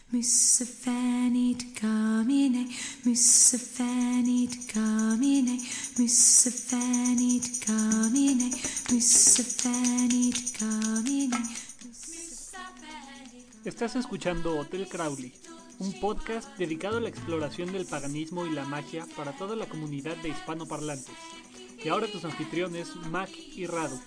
Mussefänit kamine, mussefänit kamine, mussefänit kamine, mussefänit kamine. Estás escuchando Hotel Crowley, un podcast dedicado a la exploración del paganismo y la magia para toda la comunidad de hispanoparlantes. Y ahora tus anfitriones, Mac y Radu.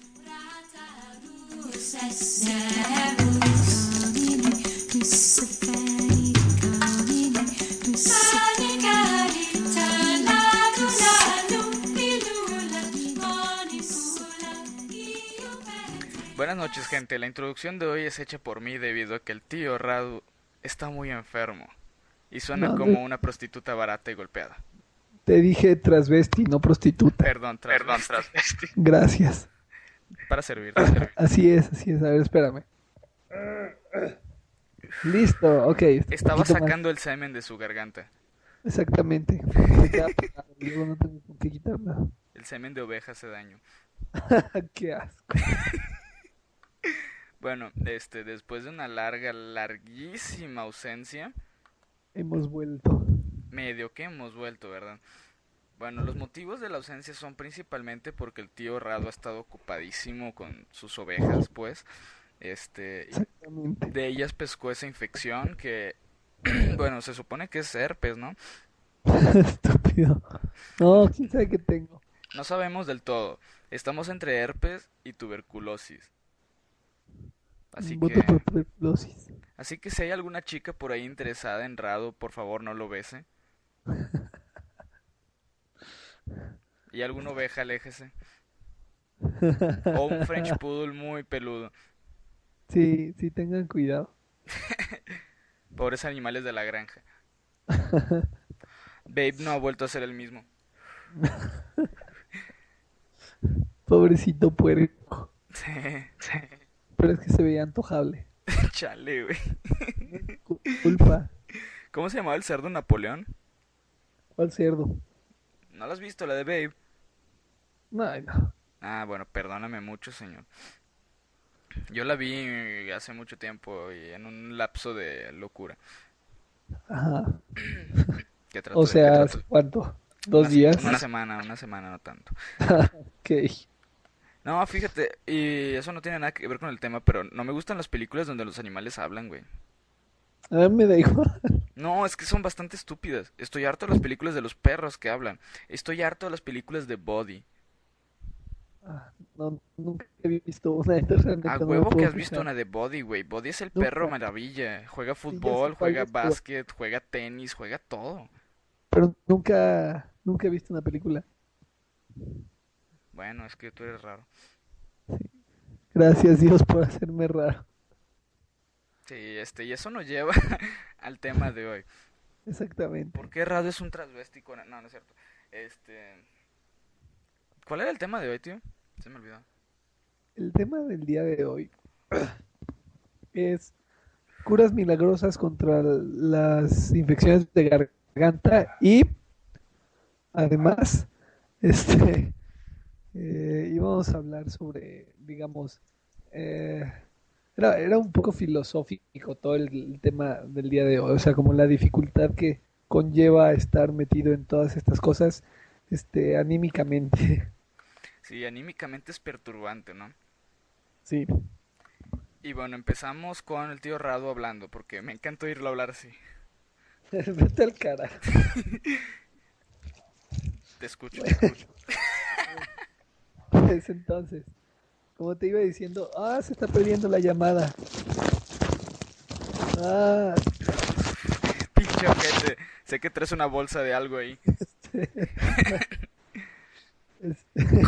Buenas noches, gente. La introducción de hoy es hecha por mí debido a que el tío Radu está muy enfermo y suena como una prostituta barata y golpeada. Te dije transvesti, no prostituta. Perdón, transvesti. Gracias. Para servir. Así es. A ver, espérame. Listo, ok. Estaba sacando el semen de su garganta. Exactamente. Se queda pegado, luego no tengo con qué quitarla. El semen de oveja hace daño. Qué asco. Bueno, después de una larguísima ausencia, Hemos vuelto. medio que hemos vuelto, ¿verdad? Bueno, los motivos de la ausencia son principalmente porque el tío Radu ha estado ocupadísimo con sus ovejas, pues. Exactamente. De ellas pescó esa infección que, bueno, se supone que es herpes, ¿no? Estúpido. No, quién sabe qué tengo. No sabemos del todo. Estamos entre herpes y tuberculosis. Voto por tuberculosis. Así que si hay alguna chica por ahí interesada en Radu, por favor no lo bese. Y alguna oveja, aléjese. O un French Poodle muy peludo. Sí, tengan cuidado. Pobres animales de la granja. Babe no ha vuelto a ser el mismo. Pobrecito puerco. Sí. Pero es que se veía antojable. Chale, güey. Culpa. ¿Cómo se llamaba el cerdo Napoleón? ¿Cuál cerdo? ¿No lo has visto, la de Babe? No. Ah, bueno, perdóname mucho, señor. Yo la vi hace mucho tiempo y en un lapso de locura. Ajá. ¿Qué trato O de- sea, qué ¿hace trato? cuánto? ¿2 días? Una semana, no tanto. Ok. No, fíjate, y eso no tiene nada que ver con el tema, pero no me gustan las películas donde los animales hablan, güey. A mí me da igual. No, es que son bastante estúpidas. Estoy harto de las películas de los perros que hablan. Estoy harto de las películas de Body. No, nunca he visto una, entonces A realmente no me huevo que puedo has visto quejar. una de Body, güey. Body es el Nunca. perro maravilla. Juega Sí, ya sé fútbol, cuál juega es, básquet, juega tenis, juega todo. pero nunca he visto una película. Bueno, es que tú eres raro. Gracias Dios por hacerme raro. Sí, y eso nos lleva al tema de hoy. Exactamente. ¿Por qué Rado es un transvestico? No, no es cierto. ¿Cuál era el tema de hoy, tío? Se me olvidó. El tema del día de hoy es curas milagrosas contra las infecciones de garganta y además, este, íbamos a hablar sobre, digamos, eh, era un poco filosófico todo el tema del día de hoy, o sea, como la dificultad que conlleva estar metido en todas estas cosas, anímicamente. Sí, anímicamente es perturbante, ¿no? Sí. Y bueno, empezamos con el tío Rado hablando, porque me encanta oírlo hablar así. Vete al carajo. Te escucho. Pues entonces, como te iba diciendo, se está perdiendo la llamada. Ah, Pinche ojete. Sé que traes una bolsa de algo ahí. este,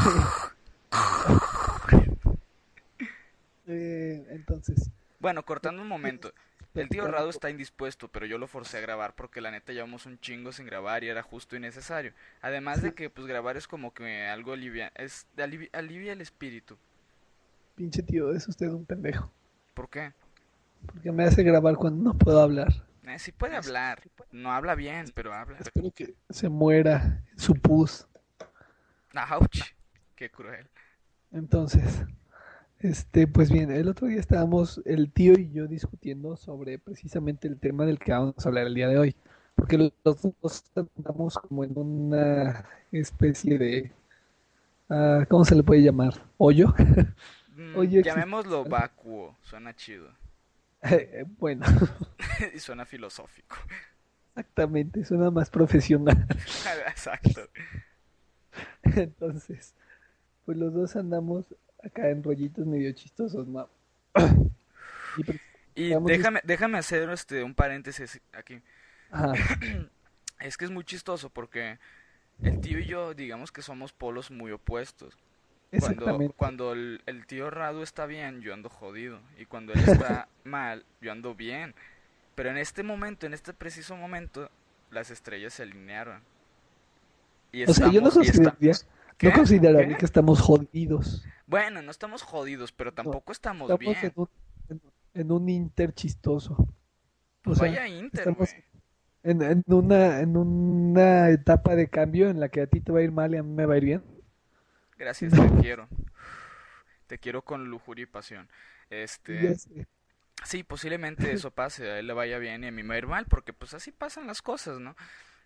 entonces, Bueno, cortando un momento. El tío platicando Rado está indispuesto, pero yo lo forcé a grabar porque la neta llevamos un chingo sin grabar y era justo y necesario. Además de que pues grabar es como que algo alivia el espíritu. pinche tío, es usted un pendejo. ¿Por qué? Porque me hace grabar cuando no puedo hablar. Sí puede hablar. No habla bien, pero habla. Espero que se muera su pus. Ouch. Qué cruel. Entonces, Pues bien, el otro día estábamos el tío y yo discutiendo sobre precisamente el tema del que vamos a hablar el día de hoy, porque los dos estamos como en una especie de, ¿cómo se le puede llamar? ¿Hoyo? Hoyo Llamémoslo existencial. vacuo, suena chido. Bueno, Y suena filosófico. exactamente, suena más profesional. Exacto. Entonces, pues los dos andamos acá en rollitos medio chistosos, ¿no? Y Y estamos déjame hacer un paréntesis aquí. Ajá, Es que es muy chistoso porque el tío y yo, digamos que somos polos muy opuestos. exactamente. Cuando el tío Radu está bien, yo ando jodido. Y cuando él está mal, yo ando bien. Pero en este momento, en este preciso momento, las estrellas se alinearon. Y O sea, yo no no ¿Qué? consideraría que estamos jodidos. Bueno, no estamos jodidos, pero No, tampoco estamos estamos bien. en un inter chistoso. O Pues sea, vaya Inter, estamos güey. en una etapa de cambio en la que a ti te va a ir mal y a mí me va a ir bien. Gracias, te quiero. Te quiero con lujuria y pasión. Y ya Este, sé. sí, posiblemente eso pase, a él le vaya bien y a mí me va a ir mal, porque pues así pasan las cosas, ¿no?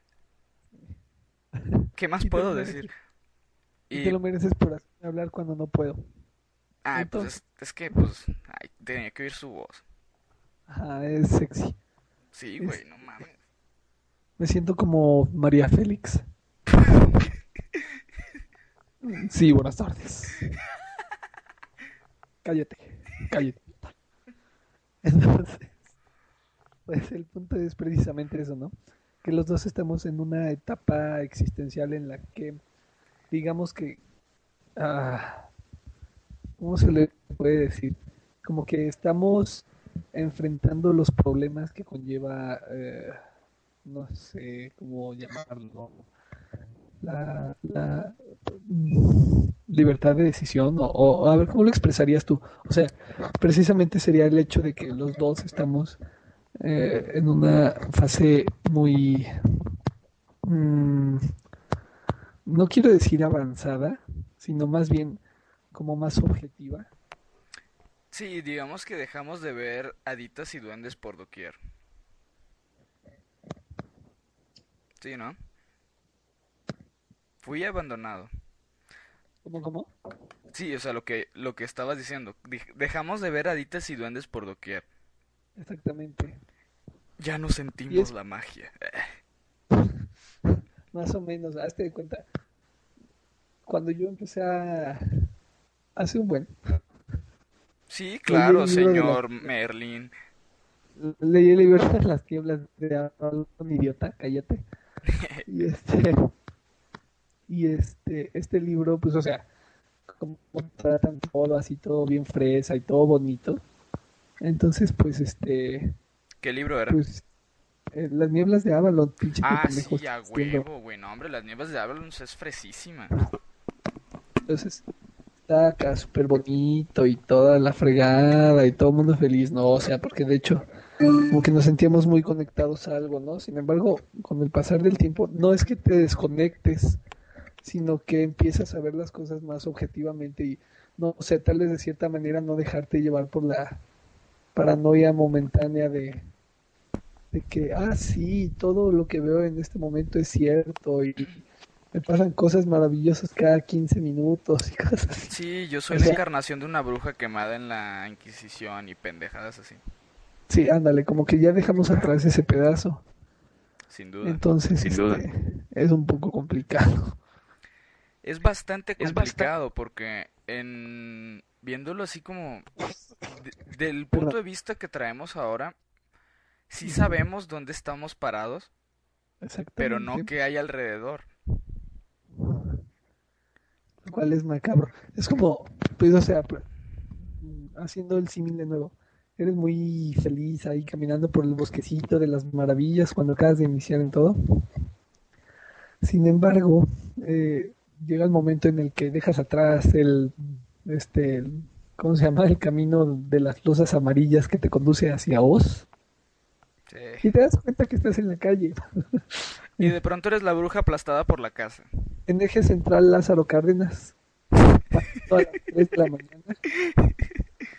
¿Qué más Y te lo puedo decir? mereces, y te Y, lo mereces por hacerme hablar cuando no puedo. pues Entonces, es que, pues, ay, tenía que oír su voz. ajá, es sexy. Sí, güey, Es- no mames. Me siento como María Félix. Sí, buenas tardes. Cállate, cállate. Entonces, pues el punto es precisamente eso, ¿no? Que los dos estamos en una etapa existencial en la que, digamos que, ah, ¿cómo se le puede decir? Como que estamos enfrentando los problemas que conlleva, no sé cómo llamarlo, la libertad de decisión, a ver, ¿cómo lo expresarías tú? O sea, precisamente sería el hecho de que los dos estamos en una fase muy, mm, no quiero decir avanzada, sino más bien como más objetiva. Sí, digamos que dejamos de ver haditas y duendes por doquier. Sí, ¿no? Fui abandonado. ¿Cómo? Sí, o sea, lo que estabas diciendo. Dejamos de ver haditas y duendes por doquier. Exactamente. Ya no Y sentimos es la magia. más o menos, hazte de cuenta, cuando yo empecé hace un buen, Sí, leí el claro, libro de señor Merlin. leí el libro de las nieblas de un idiota, cállate. Y este libro, pues, o sea, como tratan todo así, todo bien fresa y todo bonito. Entonces, pues, ¿Qué libro era? pues, las nieblas de Avalon, pinche que Ah, pendejo sí, estoy a diciendo. huevo, güey. No, hombre, las nieves de Avalon es fresísima. Entonces, está acá súper bonito y toda la fregada y todo el mundo feliz, ¿no? O sea, porque de hecho, como que nos sentíamos muy conectados a algo, ¿no? Sin embargo, con el pasar del tiempo, no es que te desconectes, sino que empiezas a ver las cosas más objetivamente y, no o sea, tal vez de cierta manera no dejarte llevar por la paranoia momentánea de que, sí, todo lo que veo en este momento es cierto y me pasan cosas maravillosas cada 15 minutos y cosas así. Sí, yo soy O la sea, encarnación de una bruja quemada en la Inquisición y pendejadas así. sí, ándale, como que ya dejamos atrás ese pedazo. Sin duda. Entonces, es un poco complicado. Es bastante complicado porque viéndolo así como del Perdón. punto de vista que traemos ahora, sí Ujú, sabemos dónde estamos parados, pero no exactamente. qué hay alrededor. Lo cual es macabro. Es como, pues, o sea, haciendo el símil de nuevo. Eres muy feliz ahí caminando por el bosquecito de las maravillas cuando acabas de iniciar en todo. Sin embargo, llega el momento en el que dejas atrás ¿cómo se llama? El camino de las losas amarillas que te conduce hacia Oz. Sí. Y te das cuenta que estás en la calle. Y de pronto eres la bruja aplastada por la casa. En eje central Lázaro Cárdenas, pasando a las 3 de la mañana.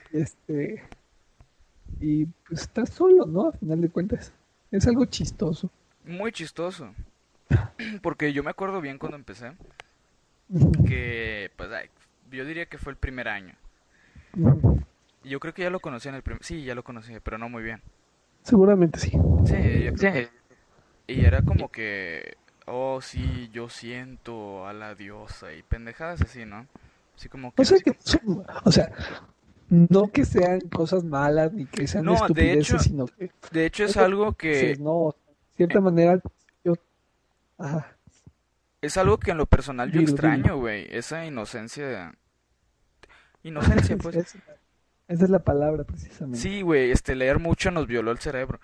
Este, y pues estás solo, ¿no? A final de cuentas. Es algo chistoso. Muy chistoso. Porque yo me acuerdo bien cuando empecé, que pues yo diría que fue el primer año. Y yo creo que ya lo conocí en el primer... Sí, ya lo conocí, pero no muy bien. Seguramente sí. Sí, yo creo que... Y era como que... Oh, sí, yo siento a la diosa y pendejadas así, ¿no? Así como O que... sea que, o sea, no que sean cosas malas ni que sean No, estupideces, sino que de hecho es es lo algo que dices, que... no, de cierta manera, yo, ajá, Es algo que en lo personal yo dilo. extraño, güey. Esa inocencia... Inocencia, pues. Es- esa es la palabra precisamente. Sí, güey, leer mucho nos violó el cerebro.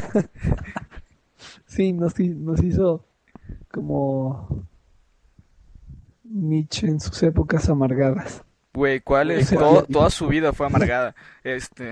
Sí, nos hizo como Nietzsche en sus épocas amargadas. Güey, ¿cuál O es? sea, Toda su vida fue amargada. Este...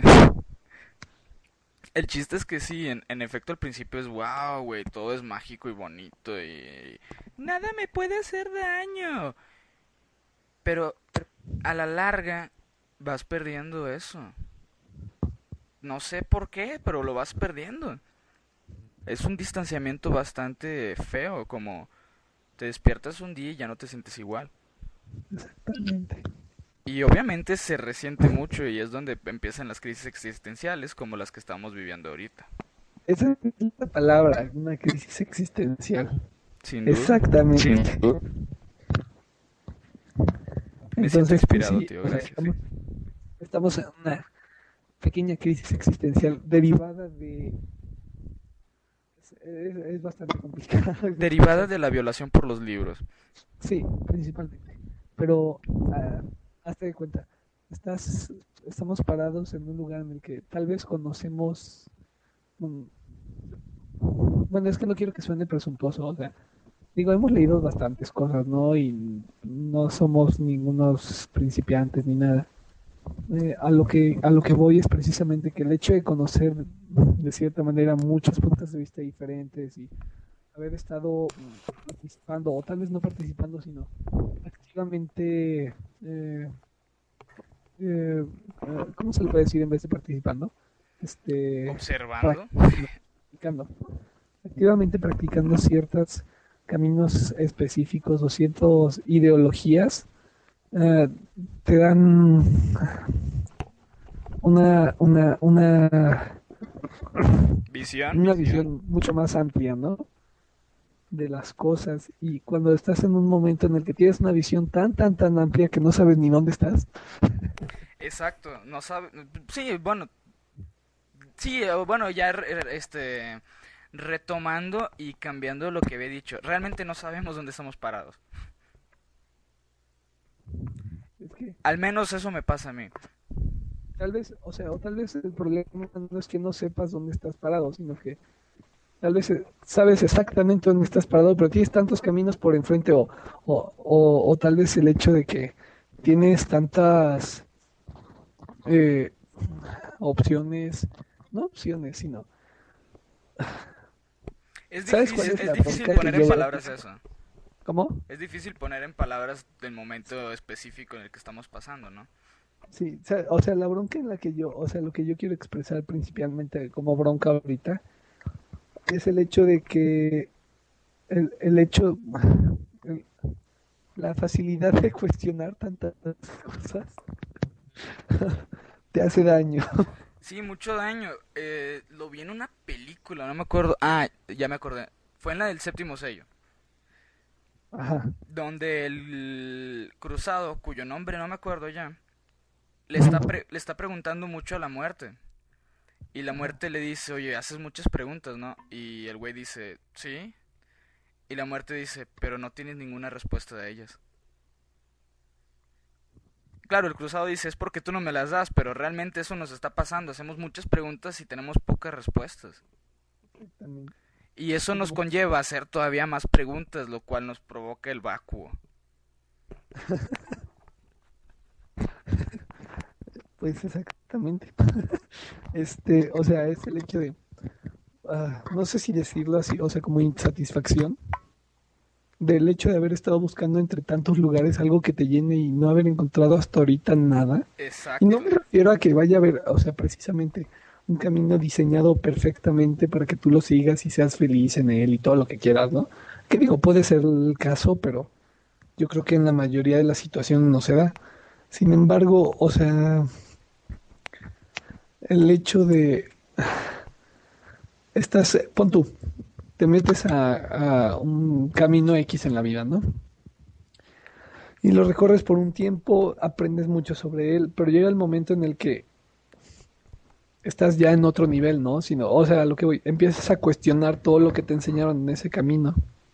El chiste es que sí, en efecto al principio es wow, güey, todo es mágico y bonito y... Nada me puede hacer daño. Pero a la larga vas perdiendo eso. No sé por qué, pero lo vas perdiendo. Es un distanciamiento bastante feo, como te despiertas un día y ya no te sientes igual. exactamente. Y obviamente se resiente mucho y es donde empiezan las crisis existenciales como las que estamos viviendo ahorita. Esa es la palabra, una crisis existencial. Sin duda. Exactamente. Me siento Entonces, pues inspirado, sí, tío, o sea, gracias. estamos en una pequeña crisis existencial derivada de... es bastante complicado de Derivada explicar. de la violación por los libros. Sí, principalmente. Pero, hazte de cuenta, estamos parados en un lugar en el que tal vez conocemos... bueno, es que no quiero que suene presuntuoso, o sea, digo, hemos leído bastantes cosas, ¿no? Y no somos ningunos principiantes ni nada. A lo que voy es precisamente que el hecho de conocer de cierta manera muchos puntos de vista diferentes y haber estado participando, o tal vez no participando, sino activamente, eh, ¿cómo se le puede decir en vez de participando? Observando. Practicando. Activamente practicando ciertos caminos específicos o ciertas ideologías, eh, te dan una, una, una, Visión. una visión mucho más amplia, ¿no? De las cosas. Y cuando estás en un momento en el que tienes una visión tan amplia que no sabes ni dónde estás, Exacto, no sabe... Sí, bueno, sí, bueno, ya retomando y cambiando lo que había dicho. Realmente no sabemos dónde estamos parados. es que Al menos eso me pasa a mí. tal vez, o tal vez el problema no es que no sepas dónde estás parado, sino que tal vez sabes exactamente dónde estás parado, pero tienes tantos caminos por enfrente o tal vez el hecho de que tienes tantas eh, opciones, no opciones, sino... ¿Sabes cuál es Es la difícil bronca que poner en yo veo? palabras eso. ¿Cómo? Es difícil poner en palabras el momento específico en el que estamos pasando, ¿no? Sí, o sea, la bronca en la que yo, o sea, lo que yo quiero expresar principalmente como bronca ahorita es el hecho de que el hecho, el- la facilidad de cuestionar tantas cosas te hace daño. Sí, mucho daño. Lo vi en una película, no me acuerdo. Ah, ya me acordé. Fue en la del séptimo sello. Ajá. Donde el cruzado, cuyo nombre no me acuerdo ya, le está preguntando mucho a la muerte. Y la muerte le dice, oye, haces muchas preguntas, ¿no? Y el güey dice, sí. Y la muerte dice, pero no tienes ninguna respuesta de ellas. Claro, el cruzado dice, es porque tú no me las das, pero realmente eso nos está pasando. Hacemos muchas preguntas y tenemos pocas respuestas. También, Y eso nos como- conlleva a hacer todavía más preguntas, lo cual nos provoca el vacuo. pues exactamente. O sea, es el hecho de, no sé si decirlo así, o sea, como insatisfacción. del hecho de haber estado buscando entre tantos lugares algo que te llene y no haber encontrado hasta ahorita nada. Y no Exacto. me refiero a que vaya a haber, o sea, precisamente un camino diseñado perfectamente para que tú lo sigas y seas feliz en él y todo lo que quieras, ¿no? Que digo, puede ser el caso, pero yo creo que en la mayoría de las situaciones no se da. Sin embargo, o sea, el hecho de pon tú, te metes a un camino X en la vida, ¿no? Y lo recorres por un tiempo, aprendes mucho sobre él, pero llega el momento en el que estás ya en otro nivel, ¿no? Sino, o sea, a lo que voy, empiezas a cuestionar todo lo que te enseñaron en ese camino.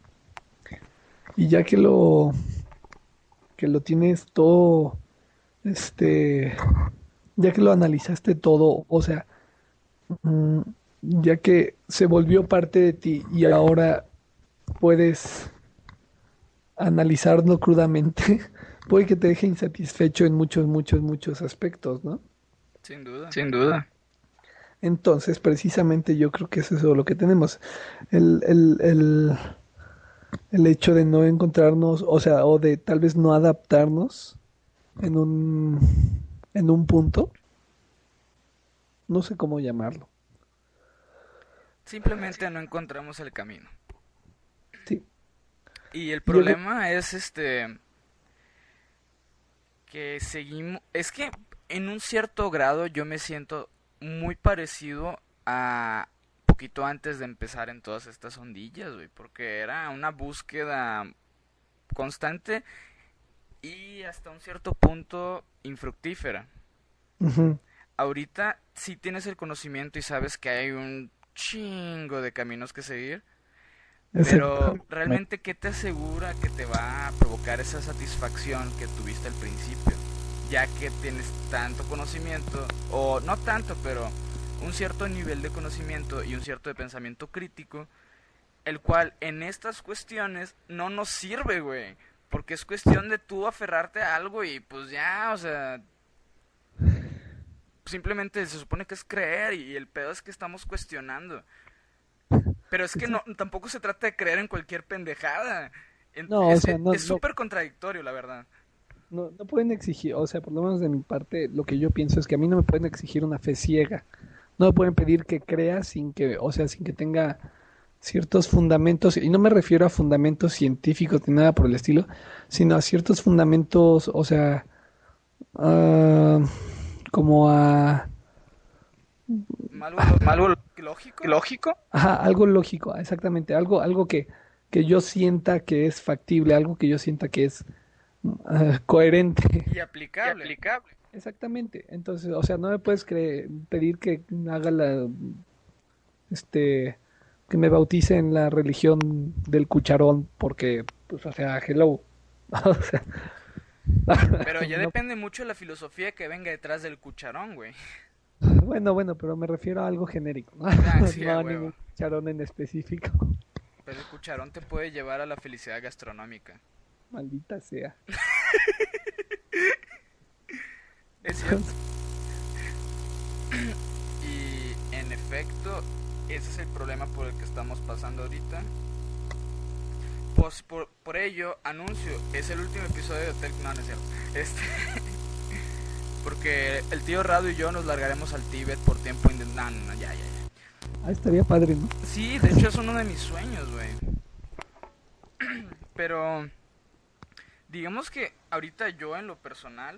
Y ya que lo tienes todo, este, ya que lo analizaste todo, o sea, mm, ya que se volvió parte de ti y ahora puedes analizarlo crudamente, puede que te deje insatisfecho en muchos, muchos, muchos aspectos, ¿no? Sin duda. Sin duda. Entonces, precisamente yo creo que es eso lo que tenemos. El, el, el, el hecho de no encontrarnos, o sea, o de tal vez no adaptarnos en en un punto, no sé cómo llamarlo. Simplemente no encontramos el camino. Sí, Y el y llega, problema es que seguimos, es que en un cierto grado yo me siento muy parecido a poquito antes de empezar en todas estas ondillas, güey, porque era una búsqueda constante y hasta un cierto punto infructífera. ujú, Ahorita sí tienes el conocimiento y sabes que hay un chingo de caminos que seguir, pero exactamente. realmente, ¿qué te asegura que te va a provocar esa satisfacción que tuviste al principio? Ya que tienes tanto conocimiento, o no tanto, pero un cierto nivel de conocimiento y un cierto de pensamiento crítico, el cual en estas cuestiones no nos sirve, güey. Porque es cuestión de tú aferrarte a algo y pues ya, o sea, simplemente se supone que es creer y el pedo es que estamos cuestionando. Pero es que Exact- no, tampoco se trata de creer en cualquier pendejada. No, o sea, Es súper contradictorio, la verdad. no pueden exigir, o sea, por lo menos de mi parte, lo que yo pienso es que a mí no me pueden exigir una fe ciega. No me pueden pedir que crea sin que, o sea, sin que tenga ciertos fundamentos, y no me refiero a fundamentos científicos ni nada por el estilo, sino a ciertos fundamentos, o sea, ah, como a Algo lo- Algo lógico. lógico. ajá, algo lógico, exactamente, algo que yo sienta que es factible, algo que yo sienta que es coherente. Y Y aplicable. aplicable. Exactamente. Entonces, o sea, no me puedes pedir que haga este, que me bautice en la religión del cucharón, porque, pues, o sea, hello. O sea, Pero ya no, depende mucho de la filosofía que venga detrás del cucharón, güey. bueno, pero me refiero a algo genérico, ¿no? Ah, sí, No a a huevo. ningún cucharón en específico. Pero el cucharón te puede llevar a la felicidad gastronómica. Maldita sea. Es cierto. Y en efecto, ese es el problema por el que estamos pasando ahorita. Pues por ello, anuncio, es el último episodio de Hotel... No, no es cierto. Porque el tío Rado y yo nos largaremos al Tíbet por tiempo indeterminado. No, no, ya, ya, ya. Ah, estaría padre, ¿no? Sí, de hecho es uno de mis sueños, güey. Pero digamos que ahorita yo en lo personal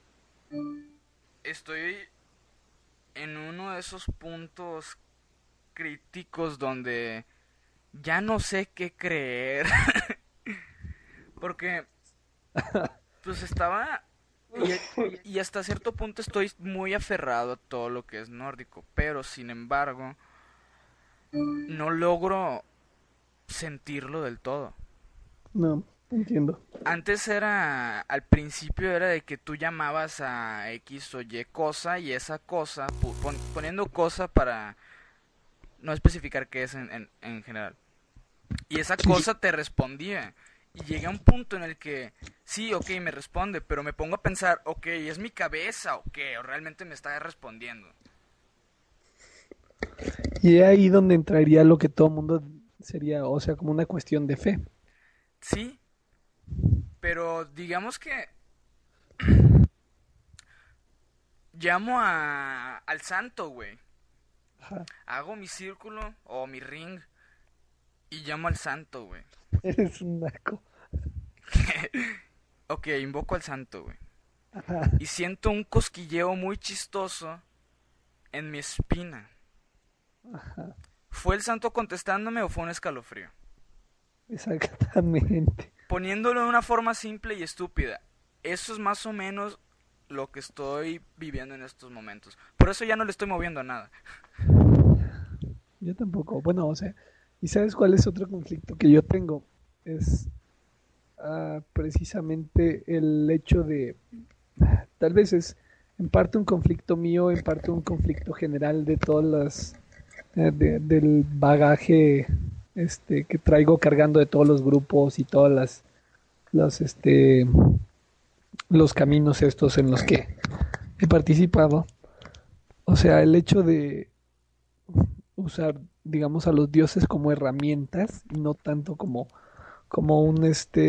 estoy en uno de esos puntos críticos donde ya no sé qué creer. Porque pues estaba y hasta cierto punto estoy muy aferrado a todo lo que es nórdico, pero sin embargo no logro sentirlo del todo. No, entiendo. Antes era, al principio era de que tú llamabas a X o Y cosa y esa cosa, poniendo cosa para no especificar qué es en general. Y esa Sí, sí. cosa te respondía. Y llegué a un punto en el que, sí, ok, me responde, pero me pongo a pensar, ok, ¿es mi cabeza o qué? ¿O realmente me está respondiendo? Y es ahí donde entraría lo que todo mundo sería, o sea, como una cuestión de fe. Sí, pero digamos que llamo al santo, güey. Ajá. Hago mi círculo o mi ring y llamo al santo, güey. Eres un naco. Ok, invoco al santo, güey. Ajá. Y siento un cosquilleo muy chistoso en mi espina. Ajá. ¿Fue el santo contestándome o fue un escalofrío? Exactamente. Poniéndolo de una forma simple y estúpida, eso es más o menos lo que estoy viviendo en estos momentos. Por eso ya no le estoy moviendo a nada. Yo tampoco. Bueno, o sea, ¿y sabes cuál es otro conflicto que yo tengo? Es precisamente el hecho de, tal vez es en parte un conflicto mío, en parte un conflicto general de todas las, del bagaje que traigo cargando de todos los grupos y todas las los caminos estos en los que he participado. O sea, el hecho de usar, digamos, a los dioses como herramientas y no tanto como un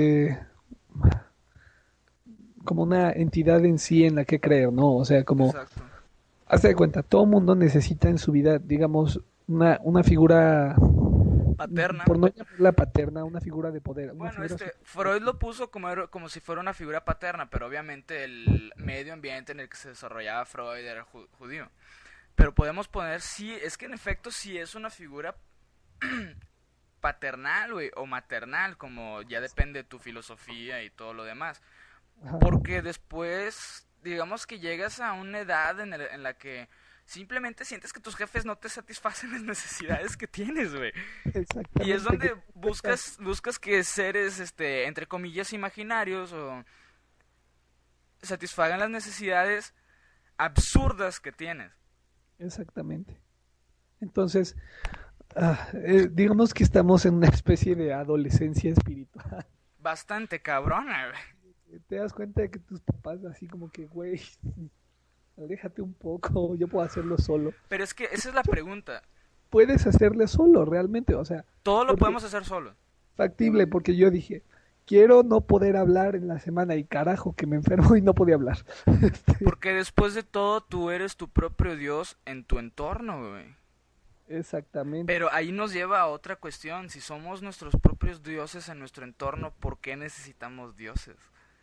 como una entidad en sí en la que creer, ¿no? O sea, como, Exacto. hazte de cuenta, todo mundo necesita en su vida, digamos, una figura, Paterna. por no llamarla paterna, una figura de poder, una Bueno, figura Freud lo puso como si fuera una figura paterna, pero obviamente el medio ambiente en el que se desarrollaba Freud era judío. Pero podemos poner, sí, es que en efecto sí es una figura paternal, güey, o maternal, como ya depende de tu filosofía y todo lo demás. Ajá, Porque después, digamos que llegas a una edad en la que simplemente sientes que tus jefes no te satisfacen las necesidades que tienes, güey. Y es exactamente, que donde buscas que seres, entre comillas, imaginarios o satisfagan las necesidades absurdas que tienes. exactamente. Entonces, digamos que estamos en una especie de adolescencia espiritual. Bastante cabrona, güey. Te das cuenta de que tus papás así como que, güey, aléjate un poco, yo puedo hacerlo solo. Pero es que esa es la pregunta. Puedes hacerlo solo, realmente, o sea, Todo lo porque podemos hacer solos. factible, porque yo dije, quiero no poder hablar en la semana y carajo que me enfermo y no podía hablar. Porque después de todo, tú eres tu propio Dios en tu entorno, güey. Exactamente. Pero ahí nos lleva a otra cuestión. Si somos nuestros propios dioses en nuestro entorno, ¿por qué necesitamos dioses?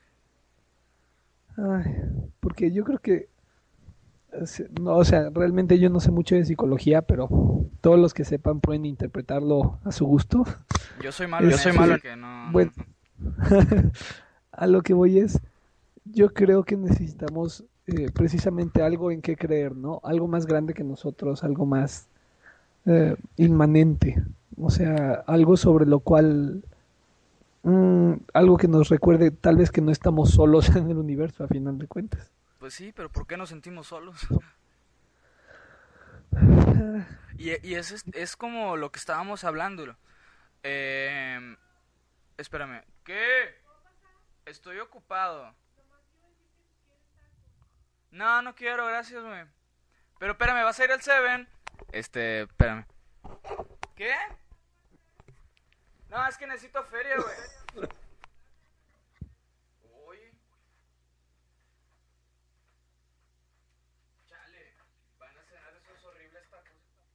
Ay, porque yo creo que, no, o sea, realmente yo no sé mucho de psicología, pero todos los que sepan pueden interpretarlo a su gusto. Yo soy malo en eso, Malo. así que no, Bueno, a lo que voy es, yo creo que necesitamos precisamente algo en qué creer, ¿no? Algo más grande que nosotros, algo más inmanente, o sea, algo sobre lo cual, algo que nos recuerde tal vez que no estamos solos en el universo a final de cuentas. Pues sí, pero ¿por qué nos sentimos solos? Y eso es como lo que estábamos hablando. Eh, espérame. ¿Qué? Estoy ocupado. No, no quiero, gracias, güey. Pero espérame, ¿vas a ir al Seven? Espérame. ¿Qué? No, es que necesito feria, güey. Oye, chale. Van a cenar esos horribles tacos.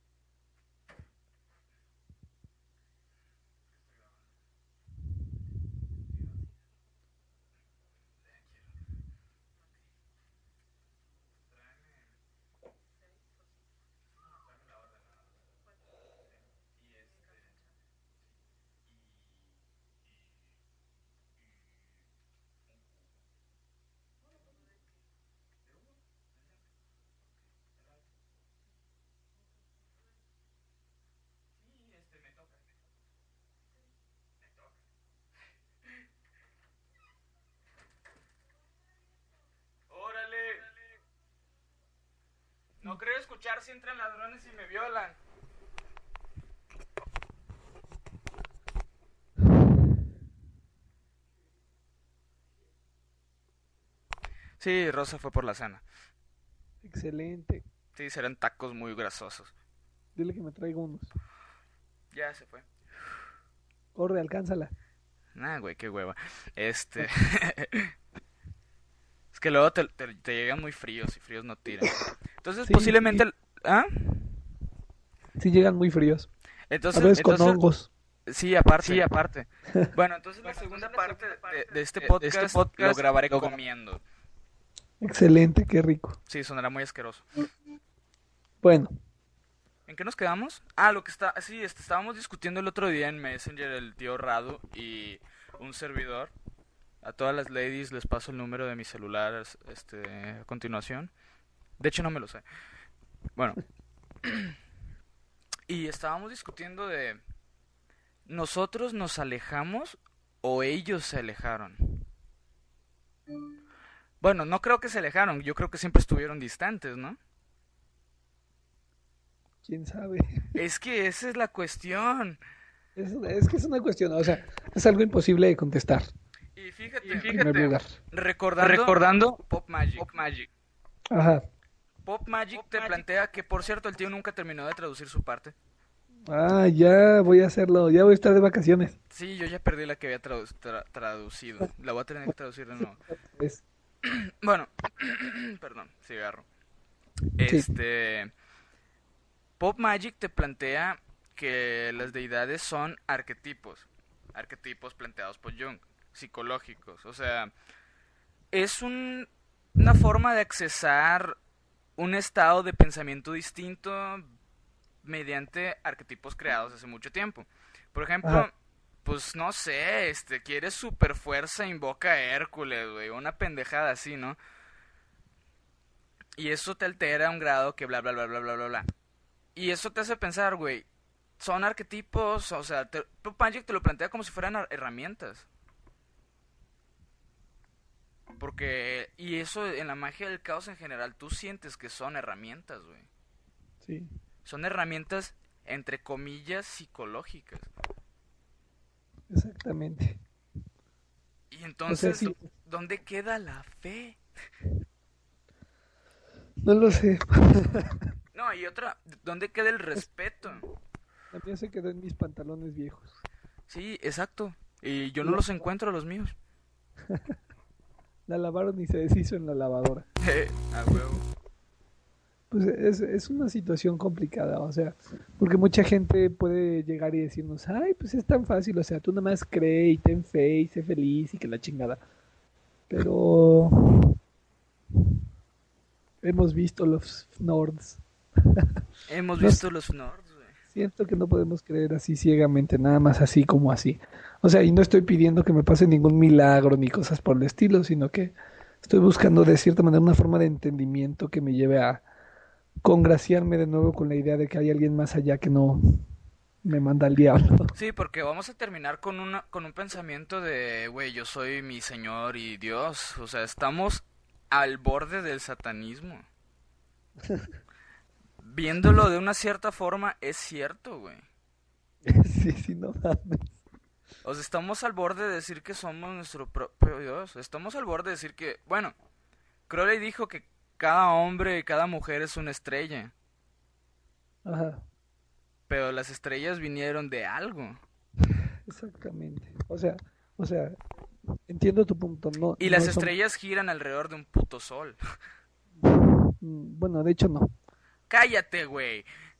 Me toca. Órale. No creo escuchar si entran ladrones y me violan. Sí, Rosa fue por la cena. Excelente. Sí, serán tacos muy grasosos. Dile que me traiga unos. Ya se fue. Corre, alcánzala. Nah, güey, qué hueva. Este... Es que luego te llegan muy fríos y fríos no tiran. Entonces, Sí, posiblemente... sí, ¿Ah? sí llegan muy fríos. A Entonces, veces con hongos. sí, aparte. Bueno, entonces la segunda parte de este podcast lo grabaré comiendo. Excelente, qué rico. Sí, sonará muy asqueroso. Bueno, ¿En qué nos quedamos? Ah, lo que está... Sí, estábamos discutiendo el otro día en Messenger el tío Radu y un servidor. A todas las ladies les paso el número de mi celular a continuación. De hecho, no me lo sé. Bueno, y estábamos discutiendo de... ¿Nosotros nos alejamos o ellos se alejaron? Bueno, no creo que se alejaron, yo creo que siempre estuvieron distantes, ¿no? quién sabe. Es que esa es la cuestión. Es que es una cuestión, o sea, es algo imposible de contestar, Y fíjate, en primer lugar. recordando Pop Magic. Ajá. Pop Magic te plantea que, por cierto, el tío nunca terminó de traducir su parte. Ah, ya voy a hacerlo, ya voy a estar de vacaciones. Sí, yo ya perdí la que había traducido. La voy a tener que traducir de nuevo. Es- Bueno, perdón, cigarro. Sí, Pop Magic te plantea que las deidades son arquetipos planteados por Jung, psicológicos. O sea, es una forma de accesar un estado de pensamiento distinto mediante arquetipos creados hace mucho tiempo. Por ejemplo, ajá, pues no sé, quieres super fuerza, invoca a Hércules, güey, una pendejada así, ¿no? Y eso te altera a un grado que bla bla bla bla bla bla bla. Y eso te hace pensar, güey, son arquetipos, o sea, Pop Magic te lo plantea como si fueran herramientas. Porque, y eso en la magia del caos en general, tú sientes que son herramientas, güey. sí, Son herramientas, entre comillas, psicológicas. exactamente. Y O sea, entonces, sí, ¿dónde queda la fe? no lo sé. No, y otra, ¿dónde queda el respeto? La mía se quedó en mis pantalones viejos. Sí, exacto. Y yo no La, los encuentro, los míos. la lavaron y se deshizo en la lavadora. A huevo. Pues es una situación complicada, o sea, porque mucha gente puede llegar y decirnos, ay, pues es tan fácil, o sea, tú nada más cree y ten fe y sé feliz y que la chingada. Pero hemos visto los Nords. Hemos No sé, visto los Nords, güey. siento que no podemos creer así ciegamente, nada más así como así. O sea, y no estoy pidiendo que me pase ningún milagro ni cosas por el estilo, sino que estoy buscando de cierta manera una forma de entendimiento que me lleve a congraciarme de nuevo con la idea de que hay alguien más allá que no me manda al diablo. Sí, porque vamos a terminar con un pensamiento de, güey, yo soy mi señor y Dios. O sea, estamos al borde del satanismo. Viéndolo de una cierta forma, es cierto, güey. Sí, sí, no mames. O sea, estamos al borde de decir que somos nuestro propio Dios. Estamos al borde de decir que, bueno, Crowley dijo que cada hombre y cada mujer es una estrella. Ajá, Pero las estrellas vinieron de algo. exactamente. O sea, entiendo tu punto. No, Y las no son. estrellas giran alrededor de un puto sol. Bueno, de hecho no. Cállate, güey.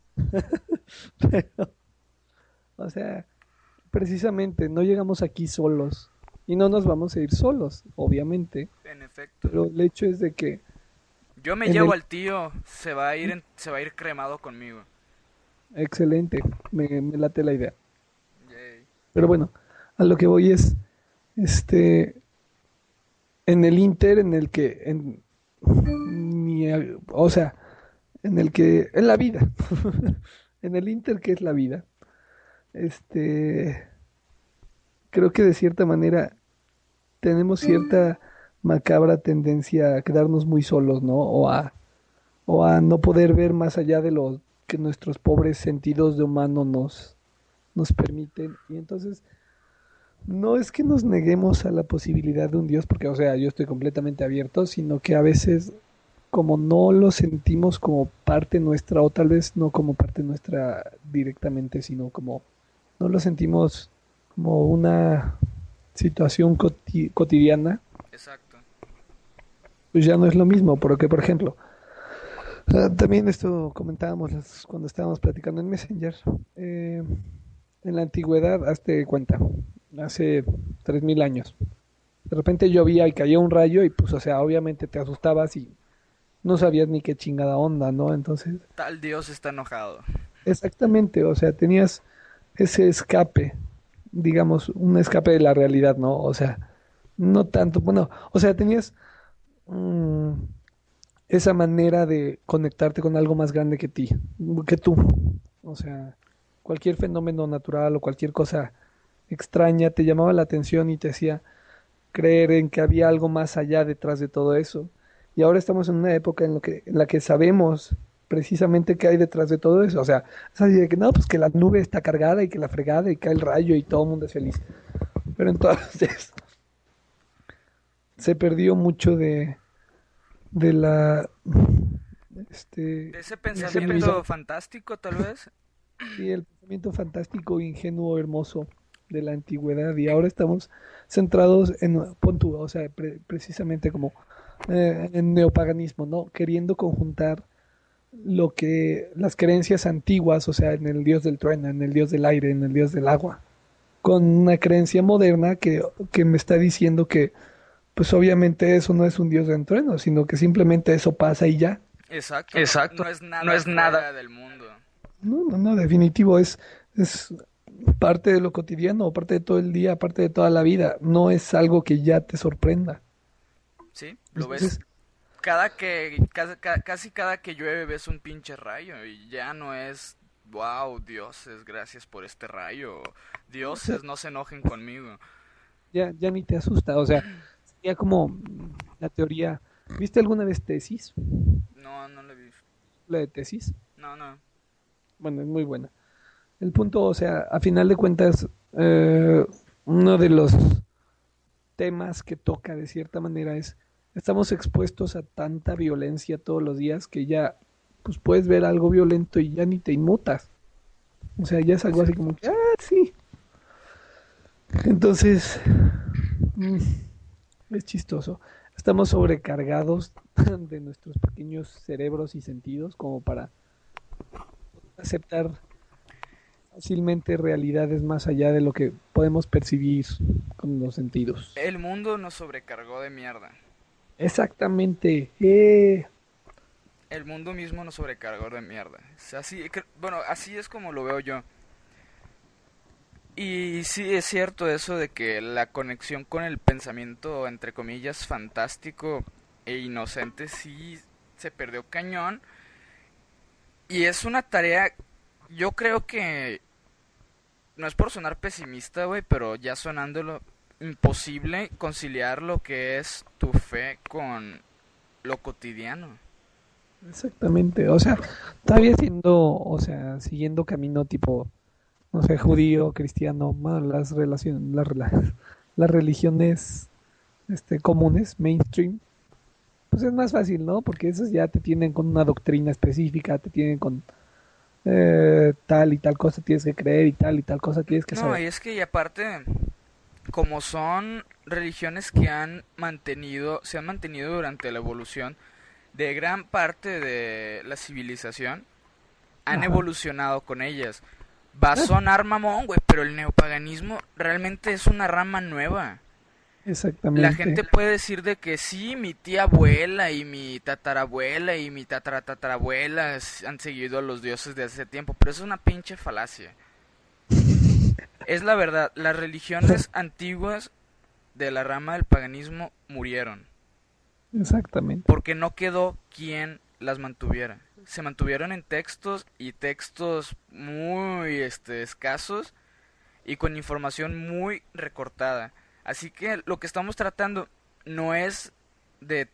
Pero, o sea, precisamente no llegamos aquí solos y no nos vamos a ir solos, obviamente. En efecto. Pero el hecho es de que Yo me en llevo el al tío, se va a ir cremado conmigo. excelente, me late la idea. Yay. Pero bueno, a lo que voy es, este, en el Inter, en el que, o sea, en la vida, en el Inter que es la vida, este, creo que de cierta manera tenemos cierta macabra tendencia a quedarnos muy solos, ¿no? O a no poder ver más allá de lo que nuestros pobres sentidos de humano nos permiten. Y entonces, no es que nos neguemos a la posibilidad de un Dios, porque, o sea, yo estoy completamente abierto, sino que a veces, como no lo sentimos como parte nuestra, o tal vez no como parte nuestra directamente, sino como no lo sentimos como una, situación cotidiana, Exacto. pues ya no es lo mismo, porque por ejemplo, también esto comentábamos cuando estábamos platicando en Messenger, en la antigüedad, hazte cuenta, hace 3000 años, de repente llovía y caía un rayo y pues o sea, obviamente te asustabas y no sabías ni qué chingada onda, ¿no? Entonces, Tal Dios está enojado. exactamente, o sea, tenías ese escape, digamos, un escape de la realidad, ¿no? O sea, no tanto, bueno, o sea, tenías mm, esa manera de conectarte con algo más grande que ti, que tú. O sea, cualquier fenómeno natural o cualquier cosa extraña te llamaba la atención y te hacía creer en que había algo más allá detrás de todo eso. Y ahora estamos en una época en la que sabemos precisamente qué hay detrás de todo eso. O sea, es así de que no, pues que la nube está cargada y que la fregada y cae el rayo y todo el mundo es feliz. Pero entonces se perdió mucho de la De ese ingenuidad. pensamiento fantástico, tal vez. Sí, el pensamiento fantástico, ingenuo, hermoso de la antigüedad y ahora estamos centrados en, pon tú, o sea, precisamente como en neopaganismo, ¿no? Queriendo conjuntar lo que las creencias antiguas, o sea, en el dios del trueno, en el dios del aire, en el dios del agua, con una creencia moderna que me está diciendo que, pues obviamente eso no es un dios del trueno, sino que simplemente eso pasa y ya. Exacto, Exacto, no es no nada es nada. fuera del mundo. No, no, no, definitivo, es parte de lo cotidiano, parte de todo el día, parte de toda la vida. No es algo que ya te sorprenda. ¿Sí? Lo ves Entonces, casi cada que llueve ves un pinche rayo y ya no es, wow, dioses, gracias por este rayo. o sea, Dioses, no se enojen conmigo. ya ni te asusta. O sea, sería como la teoría. ¿Viste alguna vez Tesis? No, no le vi. La de Tesis. No, no. Bueno, es muy buena. El punto, o sea, a final de cuentas, uno de los temas que toca de cierta manera es, estamos expuestos a tanta violencia todos los días que ya, pues puedes ver algo violento y ya ni te inmutas. O sea, ya es algo así Sí. como que, sí. Entonces, mm, es chistoso. Estamos sobrecargados de nuestros pequeños cerebros y sentidos como para aceptar fácilmente realidades más allá de lo que podemos percibir con los sentidos. El mundo nos sobrecargó de mierda. Exactamente. El mundo mismo nos sobrecargó de mierda. Es así, bueno, así es como lo veo yo. Y sí es cierto eso de que la conexión con el pensamiento, entre comillas, fantástico e inocente sí se perdió cañón. Y es una tarea, yo creo que, no es por sonar pesimista, güey, pero ya sonándolo, imposible conciliar lo que es tu fe con lo cotidiano. Exactamente. O sea, todavía siendo, o sea, siguiendo camino tipo, no sé, judío, cristiano, bueno, las relaciones, las religiones comunes, mainstream, pues es más fácil, ¿no? Porque esos ya te tienen con una doctrina específica, te tienen con tal y tal cosa tienes que creer y tal cosa tienes que No, saber. y es que y aparte, como son religiones que se han mantenido durante la evolución de gran parte de la civilización, han Ajá. evolucionado con ellas. Va a Ah, sonar mamón, güey, pero el neopaganismo realmente es una rama nueva. La exactamente. gente puede decir de que sí, mi tía abuela y mi tatarabuela y mi tataratatarabuela han seguido a los dioses de hace tiempo, pero eso es una pinche falacia. Es la verdad, las religiones antiguas de la rama del paganismo murieron, Exactamente. porque no quedó quien las mantuviera. Se mantuvieron en textos y textos muy escasos y con información muy recortada. Así que lo que estamos tratando no es de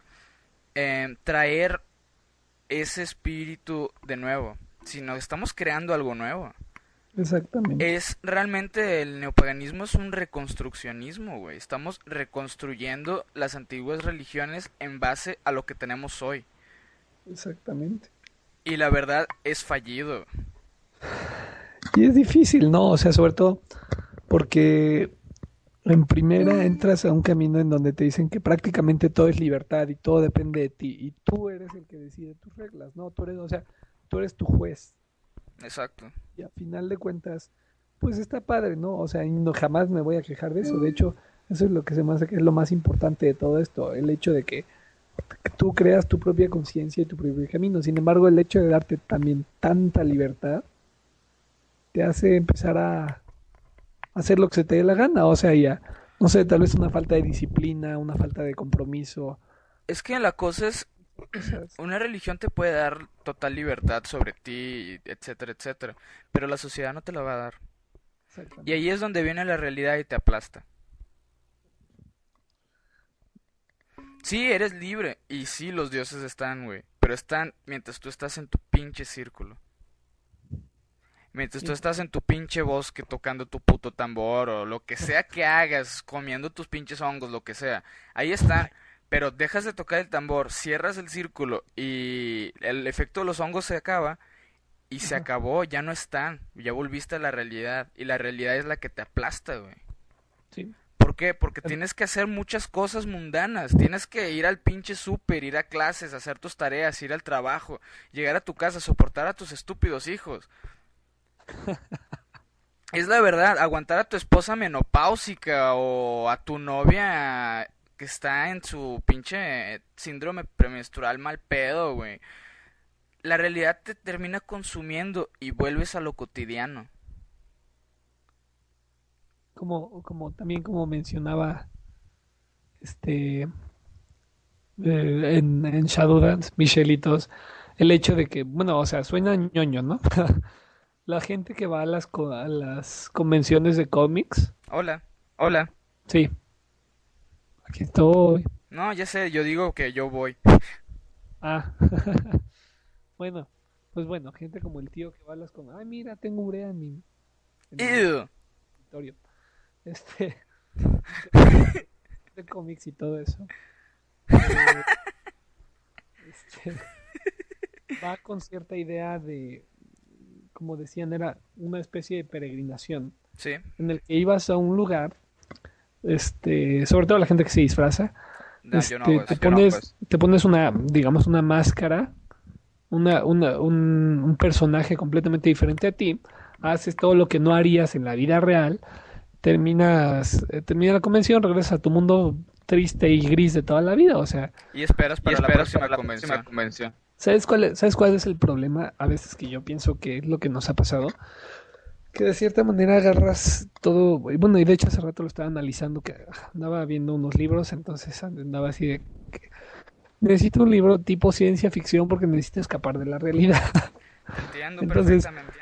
traer ese espíritu de nuevo, sino estamos creando algo nuevo. Exactamente. Es realmente el neopaganismo es un reconstruccionismo, güey. Estamos reconstruyendo las antiguas religiones en base a lo que tenemos hoy. Exactamente. Y la verdad es fallido. Y es difícil, ¿no? O sea, sobre todo porque En primera entras a un camino en donde te dicen que prácticamente todo es libertad y todo depende de ti y tú eres el que decide tus reglas, ¿no? Tú eres, o sea, tú eres tu juez Exacto. y a final de cuentas, pues está padre, ¿no? O sea, y no, jamás me voy a quejar de eso. De hecho, eso es lo que se me hace que es lo más importante de todo esto, el hecho de que tú creas tu propia conciencia y tu propio camino. Sin embargo, el hecho de darte también tanta libertad te hace empezar a hacer lo que se te dé la gana. O sea, ya, no sé, tal vez una falta de disciplina, una falta de compromiso. Es que la cosa es, Cosas. una religión te puede dar total libertad sobre ti, etcétera, etcétera, pero la sociedad no te la va a dar. Y ahí Exactamente. es donde viene la realidad y te aplasta. Sí, eres libre, y sí, los dioses están, güey, pero están mientras tú estás en tu pinche círculo. Mientras tú Sí, estás en tu pinche bosque tocando tu puto tambor o lo que sea que hagas, comiendo tus pinches hongos, lo que sea, ahí están. Pero dejas de tocar el tambor, cierras el círculo y el efecto de los hongos se acaba y se ajá, acabó, ya no están, ya volviste a la realidad y la realidad es la que te aplasta, güey. sí. ¿Por qué? Porque tienes que hacer muchas cosas mundanas, tienes que ir al pinche súper, ir a clases, hacer tus tareas, ir al trabajo, llegar a tu casa, soportar a tus estúpidos hijos. Es la verdad, aguantar a tu esposa menopáusica o a tu novia que está en su pinche síndrome premenstrual mal pedo, güey. La realidad te termina consumiendo y vuelves a lo cotidiano. Como también como mencionaba este en Shadowdance, Michelitos, el hecho de que, bueno, o sea, suena ñoño, ¿no? La gente que va a a las convenciones de cómics, Hola, hola. sí, aquí estoy. No, ya sé, yo digo que yo voy. Ah, bueno, pues bueno, gente como el tío que va a las con, ay, mira, tengo urea en mi Ew. escritorio. Este, de cómics y todo eso. eh, este, va con cierta idea de, como decían, era una especie de peregrinación Sí, en el que ibas a un lugar, sobre todo la gente que se disfraza, no, yo no hago te eso. te pones una, digamos, una máscara, un personaje completamente diferente a ti, haces todo lo que no harías en la vida real, termina la convención, regresas a tu mundo triste y gris de toda la vida, o sea, Y esperas para la próxima convención. sabes cuál es el problema a veces que yo pienso que es lo que nos ha pasado? Que de cierta manera agarras todo, bueno, y de hecho hace rato lo estaba analizando, que andaba viendo unos libros, entonces andaba así de, que necesito un libro tipo ciencia ficción porque necesito escapar de la realidad. Te entiendo Entonces, perfectamente.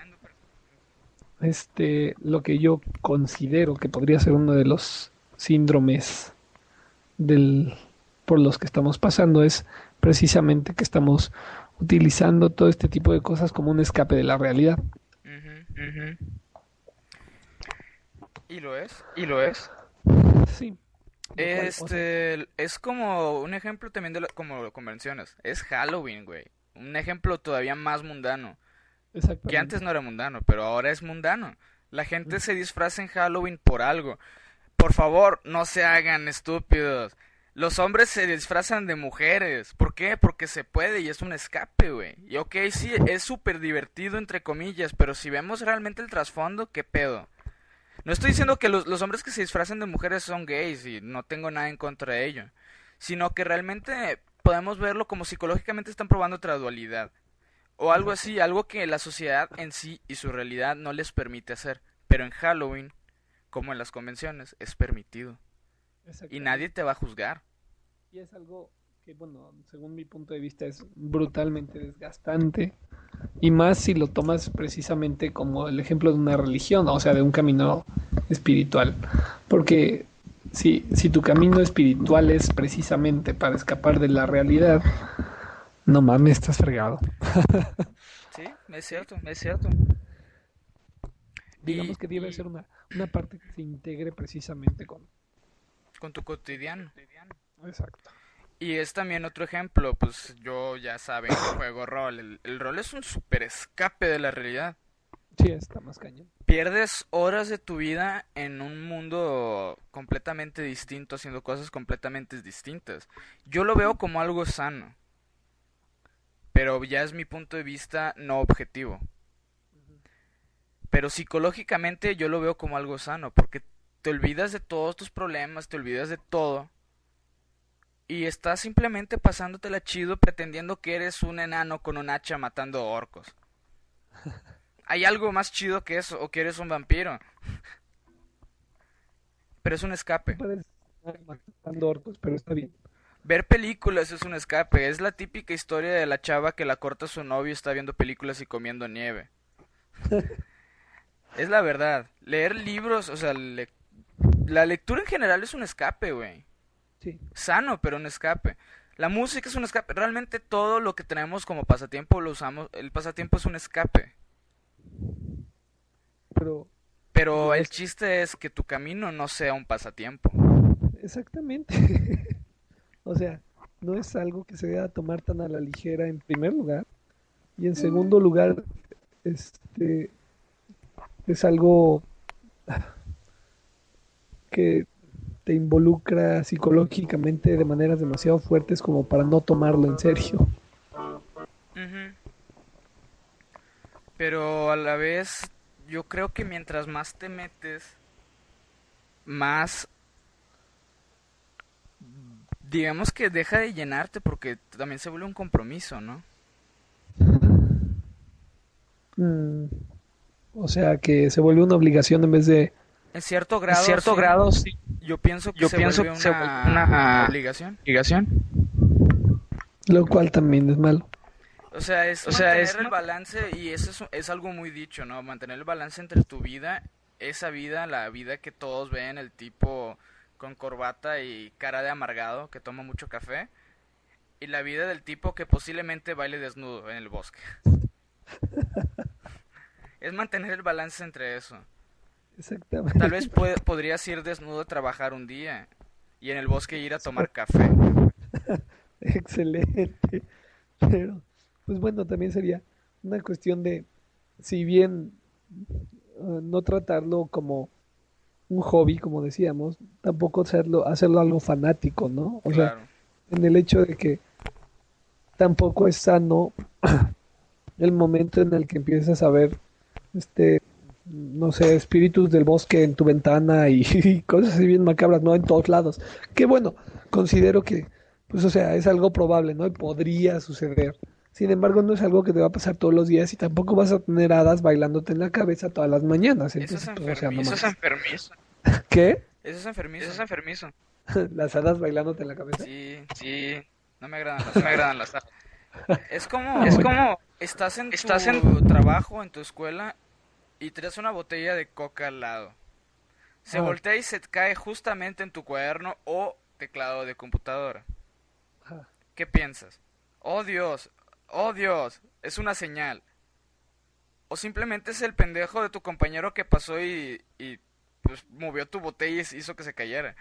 lo que yo considero que podría ser uno de los síndromes del, por los que estamos pasando es precisamente que estamos utilizando todo este tipo de cosas como un escape de la realidad. Ujú. Ujú. ¿Y lo es? Sí, lo cual, o sea, Es como un ejemplo también de como lo convenciones. Es Halloween, güey. Un ejemplo todavía más mundano. Que antes exactamente. no era mundano, pero ahora es mundano. La gente Ujú. se disfraza en Halloween por algo. Por favor, no se hagan estúpidos. Los hombres se disfrazan de mujeres. ¿Por qué? Porque se puede y es un escape, güey. Y ok, sí, es súper divertido entre comillas, pero si vemos realmente el trasfondo, ¿qué pedo? No estoy diciendo que los hombres que se disfrazan de mujeres son gays y no tengo nada en contra de ello, sino que realmente podemos verlo como psicológicamente están probando otra dualidad. O algo Exacto. así, algo que la sociedad en sí y su realidad no les permite hacer. Pero en Halloween, como en las convenciones, es permitido. Y nadie Exactamente. te va a juzgar. Y es algo que, bueno, según mi punto de vista es brutalmente desgastante. Y más si lo tomas precisamente como el ejemplo de una religión, o sea, de un camino espiritual. Porque si tu camino espiritual es precisamente para escapar de la realidad, no mames, estás fregado. Sí, es cierto, es cierto. Y Digamos que debe ser una parte que se integre precisamente con... con tu cotidiano. Exacto. Y es también otro ejemplo, pues yo ya saben que juego rol. El rol es un super escape de la realidad. Sí, está más cañón. Pierdes horas de tu vida en un mundo completamente distinto, haciendo cosas completamente distintas. Yo lo veo como algo sano, pero ya es mi punto de vista no objetivo. Pero psicológicamente yo lo veo como algo sano, porque te olvidas de todos tus problemas, te olvidas de todo, y estás simplemente pasándotela chido pretendiendo que eres un enano con un hacha matando orcos. ¿Hay algo más chido que eso? ¿O que eres un vampiro? Pero es un Me escape. parece matando orcos, pero está bien. Ver películas es un escape. Es la típica historia de la chava que la corta su novio y está viendo películas y comiendo nieve. Es la verdad. Leer libros, o sea, la lectura en general es un escape, güey. Sí, Sano, pero un escape. La música es un escape. Realmente todo lo que tenemos como pasatiempo lo usamos. El pasatiempo es un escape. pero Pero el llegas chiste es que tu camino no sea un pasatiempo. exactamente. O sea, no es algo que se deba tomar tan a la ligera en primer lugar. Y en segundo lugar, este es algo que te involucra psicológicamente de maneras demasiado fuertes como para no tomarlo en serio. Ujú. Pero a la vez, yo creo que mientras más te metes, más, digamos que deja de llenarte porque también se vuelve un compromiso, ¿no? Mm, o sea, que se vuelve una obligación en vez de... En cierto En grado, cierto sí. grado, sí. Yo pienso que Yo se pienso vuelve que se vuelve una una obligación. obligación. Lo cual también es malo. O sea, es O sea, mantener es el balance y eso es algo muy dicho, ¿no? Mantener el balance entre tu vida, esa vida, la vida que todos ven, el tipo con corbata y cara de amargado que toma mucho café, y la vida del tipo que posiblemente baile desnudo en el bosque. Es mantener el balance entre eso. Tal Exactamente. vez podrías ir desnudo a trabajar un día y en el bosque ir a tomar café. Excelente. Pero, pues bueno, también sería una cuestión de, si bien no tratarlo como un hobby, como decíamos, tampoco hacerlo algo fanático, ¿no? O sea, Claro. en el hecho de que tampoco es sano el momento en el que empiezas a ver, este, no sé, espíritus del bosque en tu ventana y, y cosas así bien macabras, ¿no? En todos lados. Que bueno, considero que, pues, o sea, es algo probable, ¿no? Y podría suceder. Sin embargo, no es algo que te va a pasar todos los días y tampoco vas a tener hadas bailándote en la cabeza todas las mañanas. Eso es Entonces, pues, o sea, no enfermizo. Eso es más. enfermizo. ¿Qué? Eso es Eso enfermizo. es enfermizo. ¿Las hadas bailándote en la cabeza? Sí, Sí, no me agradan las no me hadas. agradan las aves. Es Ah, Es como bueno. como estás en estás en... tu trabajo, en tu escuela y traes una botella de coca al lado. Se Ah, voltea y se cae justamente en tu cuaderno o teclado de computadora. ah, ¿Qué piensas? Oh Dios, oh Dios, es una señal. O simplemente es el pendejo de tu compañero que pasó y pues movió tu botella y hizo que se cayera.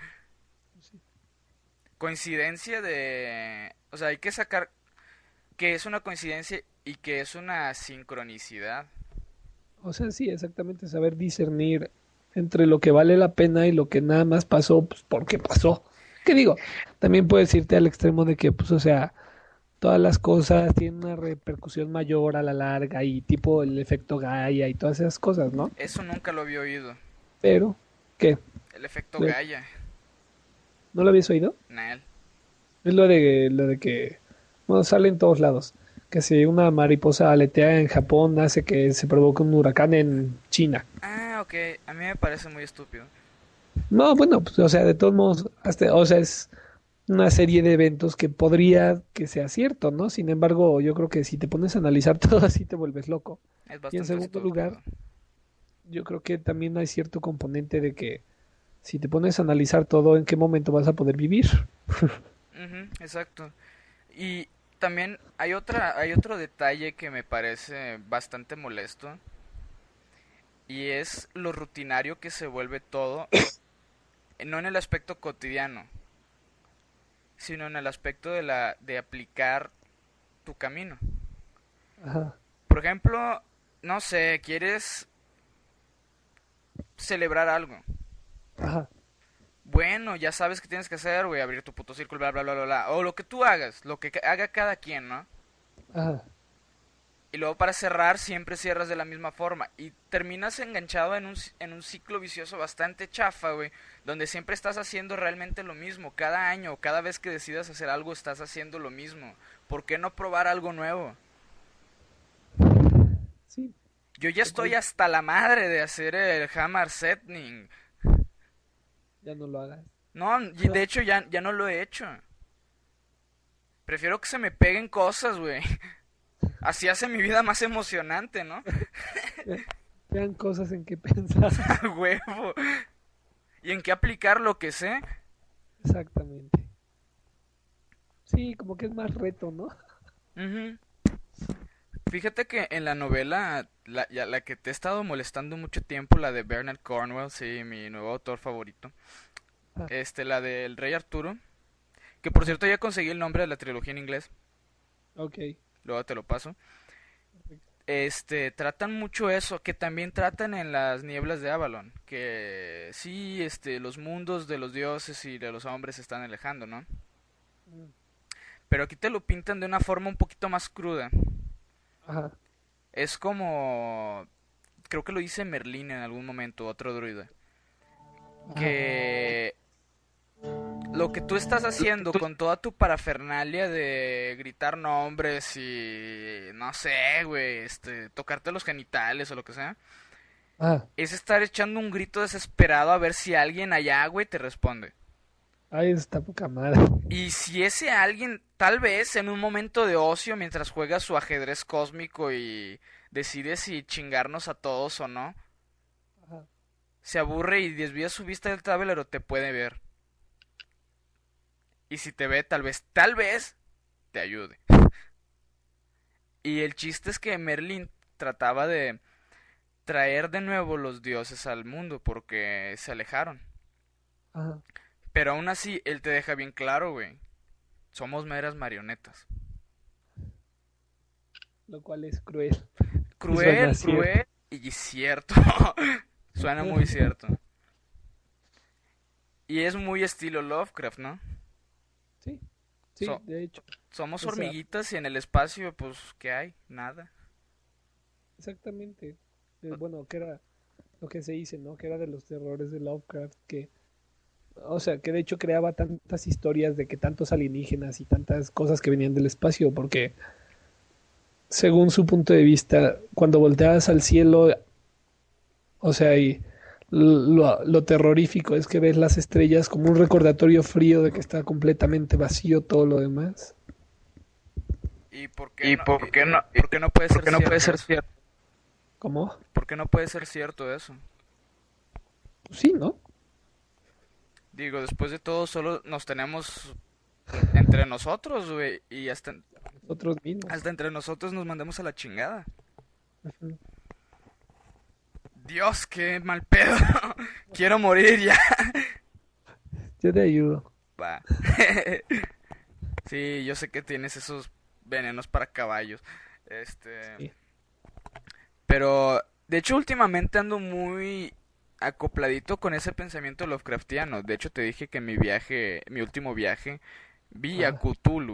Coincidencia de... O sea, hay que sacar que es una coincidencia y que es una sincronicidad. o sea, sí, exactamente, saber discernir entre lo que vale la pena y lo que nada más pasó, pues porque pasó. ¿Qué digo? También puedes irte al extremo de que, pues, o sea, todas las cosas tienen una repercusión mayor a la larga y tipo el efecto Gaia y todas esas cosas, ¿no? Eso nunca lo había oído. Pero, ¿qué? El efecto ¿Le- Gaia. ¿No lo habías oído? Nel. Es lo de que, bueno, sale en todos lados. Que si una mariposa aletea en Japón hace que se provoque un huracán en China. Ah, ok. A mí me parece muy estúpido. No, bueno, pues, o sea, de todos modos, hasta, o sea, es una serie de eventos que podría que sea cierto, ¿no? Sin embargo, yo creo que si te pones a analizar todo así te vuelves loco. Es Y en bastante segundo lugar, estúpido. yo creo que también hay cierto componente de que si te pones a analizar todo, ¿en qué momento vas a poder vivir? Ujú, exacto. Y también hay otro detalle que me parece bastante molesto y es lo rutinario que se vuelve todo, no en el aspecto cotidiano, sino en el aspecto de aplicar tu camino. Ajá, Por ejemplo, no sé, quieres celebrar algo. Ajá, Bueno, ya sabes qué tienes que hacer, güey, abrir tu puto círculo, bla, bla, bla, bla, bla. O lo que tú hagas, lo que haga cada quien, ¿no? ajá. Y luego para cerrar siempre cierras de la misma forma. Y terminas enganchado en un ciclo vicioso bastante chafa, güey. Donde siempre estás haciendo realmente lo mismo. Cada año, cada vez que decidas hacer algo, estás haciendo lo mismo. ¿Por qué no probar algo nuevo? Sí, Yo ya estoy total, hasta la madre de hacer el hammer setting. ya no lo hagas. No, y de hecho ya no lo he hecho. Prefiero que se me peguen cosas, güey. Así hace mi vida más emocionante, ¿no? Ve- Vean cosas en que pensar. A huevo. Y en qué aplicar lo que sé. Exactamente. Sí, como que es más reto, ¿no? Ujú. Fíjate que en la novela, la que te he estado molestando mucho tiempo, la de Bernard Cornwell, sí, mi nuevo autor favorito, Ah, la del Rey Arturo, que por cierto ya conseguí el nombre de la trilogía en inglés, ok. luego te lo paso. Perfecto. Tratan mucho eso, que también tratan en las nieblas de Avalon, que sí, los mundos de los dioses y de los hombres se están alejando, ¿no? Mm, Pero aquí te lo pintan de una forma un poquito más cruda. ajá, Es como, creo que lo dice Merlín en algún momento, otro druida, ajá. que lo que tú estás haciendo con toda tu parafernalia de gritar nombres y no sé, güey, tocarte los genitales o lo que sea, Ah, es estar echando un grito desesperado a ver si alguien allá, güey, te responde. ahí está poca madre. Y si ese alguien, tal vez en un momento de ocio mientras juega su ajedrez cósmico y decide si chingarnos a todos o no, Ajá. se aburre y desvía su vista del tablero, te puede ver. Y si te ve, tal vez, te ayude. Y el chiste es que Merlin trataba de traer de nuevo los dioses al mundo porque se alejaron. Ajá. Pero aún así, él te deja bien claro, güey. Somos meras marionetas. Lo cual es cruel. Y suena Cruel, cierto. cruel y cierto. Suena muy cierto. Y es muy estilo Lovecraft, ¿no? Sí, sí, So- de hecho. somos O sea, hormiguitas y en el espacio, pues, ¿qué hay? Nada. exactamente. Bueno, que era lo que se dice, ¿no? Que era de los terrores de Lovecraft, que, o sea, que de hecho creaba tantas historias de que tantos alienígenas y tantas cosas que venían del espacio, porque según su punto de vista, cuando volteabas al cielo, o sea, y lo terrorífico es que ves las estrellas como un recordatorio frío de que está completamente vacío todo lo demás. ¿Y por qué ¿Y no, por qué no, por qué no puede por ser qué no puede cierto ser eso? cierto? ¿Cómo? ¿Por qué no puede ser cierto eso? Pues sí, ¿no? Digo, después de todo, solo nos tenemos entre nosotros, güey, y Nosotros mismos. hasta entre nosotros nos mandamos a la chingada. Ujú. Dios, qué mal pedo. Quiero morir ya. Yo te ayudo. Va. Sí, yo sé que tienes esos venenos para caballos. Este, Sí. pero de hecho últimamente ando muy acopladito con ese pensamiento Lovecraftiano. De hecho te dije que en mi último viaje, vi a Ajá. Cthulhu.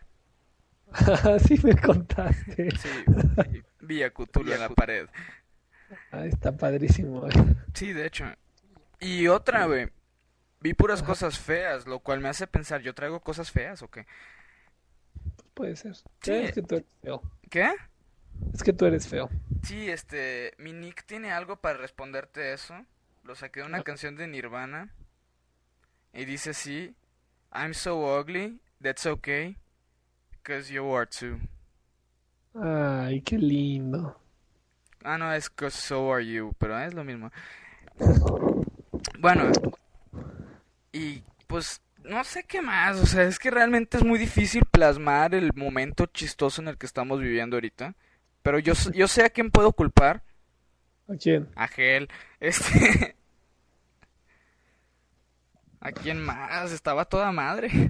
Sí me contaste. Sí, vi a Cthulhu en la pared. Ah, está padrísimo. Sí, de hecho. Y otra, güey. Vi puras Ajá, cosas feas, lo cual me hace pensar, ¿yo traigo cosas feas o qué? puede ser. Sí, Es que tú eres feo. ¿qué? Es que tú eres feo. Sí, mi nick tiene algo para responderte eso. Lo saqué de una canción de Nirvana. Y dice así, I'm so ugly, that's okay, 'cause you are too. Ay, qué lindo. Ah, no, es 'cause so are you, pero es lo mismo. Bueno, y pues no sé qué más, o sea, es que realmente es muy difícil plasmar el momento chistoso en el que estamos viviendo ahorita. Pero yo sé a quién puedo culpar. ¿A quién? A Gel. ¿A quién más? Estaba toda madre.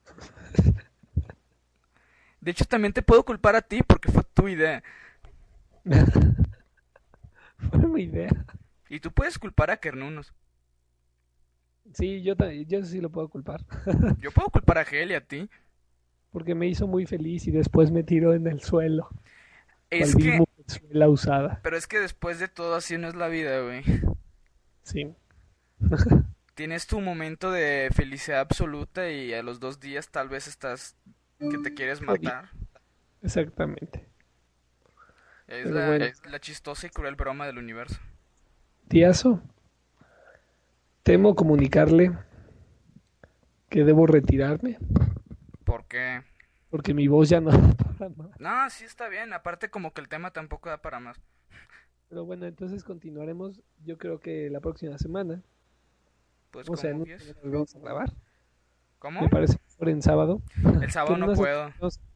De hecho, también te puedo culpar a ti porque fue tu idea. Fue mi idea. Y tú puedes culpar a Kernunos. Sí, yo sí lo puedo culpar. Yo puedo culpar a Gel y a ti. Porque me hizo muy feliz y después me tiró en el suelo. Es Cual que, mismo la usada. pero es que después de todo así no es la vida, güey. Sí, Tienes tu momento de felicidad absoluta y a los 2 días tal vez estás que te quieres matar. exactamente. Es Pero la, bueno. es la chistosa y cruel broma del universo. Tiazo, temo comunicarle que debo retirarme ¿Por qué? porque mi voz ya no da para más. No, sí está bien. Aparte como que el tema tampoco da para más. Pero bueno, entonces continuaremos. Yo creo que la próxima semana, Pues o sea, en como una ves. semana volvemos a grabar. ¿Cómo? Me parece mejor en sábado. El sábado Que no unas- puedo.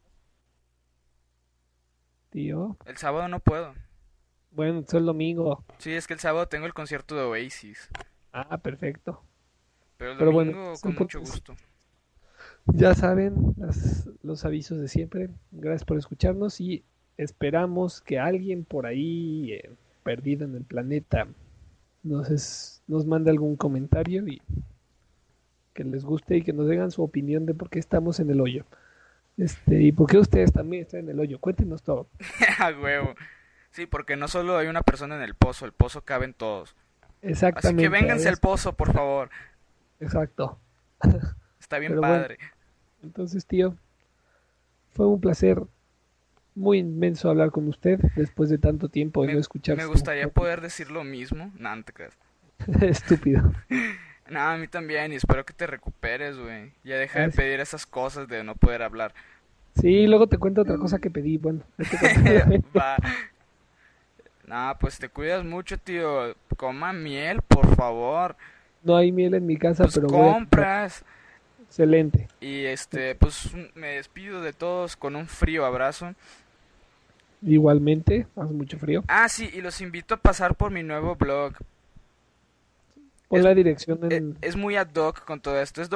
Tío, El sábado no puedo. bueno, es el domingo. Sí, es que el sábado tengo el concierto de Oasis. Ah, perfecto. Pero el Pero bueno, domingo es con un mucho poco- gusto. Ya saben los avisos de siempre. Gracias por escucharnos y esperamos que alguien por ahí perdido en el planeta nos mande algún comentario y que les guste y que nos digan su opinión de por qué estamos en el hoyo. Y por qué ustedes también están en el hoyo. Cuéntenos todo. A huevo. Sí, porque no solo hay una persona en el pozo cabe en todos. Así Exactamente. que vénganse al ¿ves? pozo, por favor. Exacto. Está bien Pero bueno. padre. Entonces, tío, fue un placer muy inmenso hablar con usted después de tanto tiempo de no escuchar Me su- gustaría poder decir lo mismo. No, no te creas. Estúpido. No, a mí también, y espero que te recuperes, güey. Ya deja de Gracias. pedir esas cosas de no poder hablar. Sí, luego te cuento otra cosa que pedí. Bueno, ahí te cuento. Va. No, pues te cuidas mucho, tío. Coma miel, por favor. No hay miel en mi casa, Pues pero voy a comprar. compras. Excelente. Y pues me despido de todos con un frío abrazo. Igualmente, hace mucho frío. Ah, sí, y los invito a pasar por mi nuevo blog. Pon Es- la dirección en... Es muy ad hoc con todo esto. Es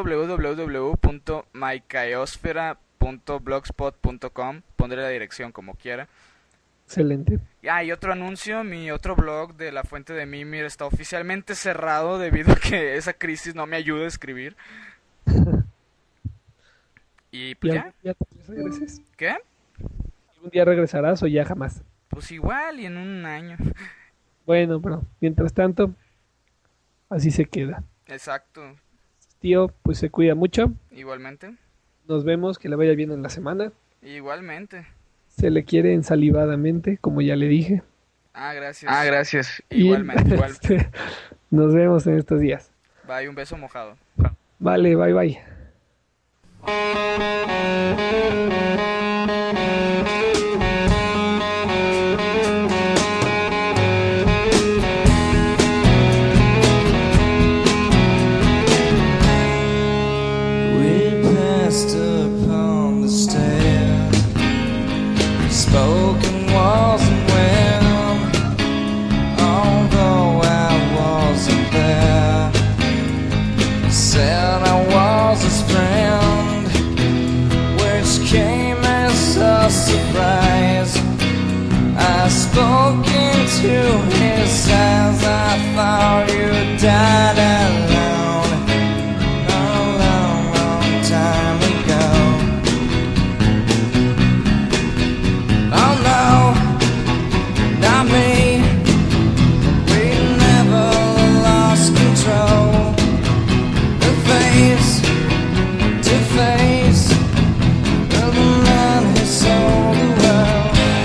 www.mycaosfera.blogspot.com. Pondré la dirección como quiera. Excelente. Ah, y otro anuncio, mi otro blog de La Fuente de Mimir está oficialmente cerrado debido a que esa crisis no me ayuda a escribir. Y ¿Y pues algún ya, día tal vez regreses? ¿qué? ¿Algún día regresarás o ya jamás? Pues igual y en un año. Bueno, pero mientras tanto, así se queda. Exacto, Tío, pues se cuida mucho. igualmente. Nos vemos, que le vaya bien en la semana. Igualmente. Se le quiere ensalivadamente, como ya le dije. Ah, gracias. Gracias. Igualmente, igual. Nos vemos en estos días. Bye, un beso mojado. Vale, bye bye. We passed upon the stair, spoken wasn't well, although I wasn't there. He said I was his friend, which came as a surprise. I spoke into his eyes, I thought you died alone a long, long time ago. Oh no, not me. We never lost control. The face to face of the man who sold the world.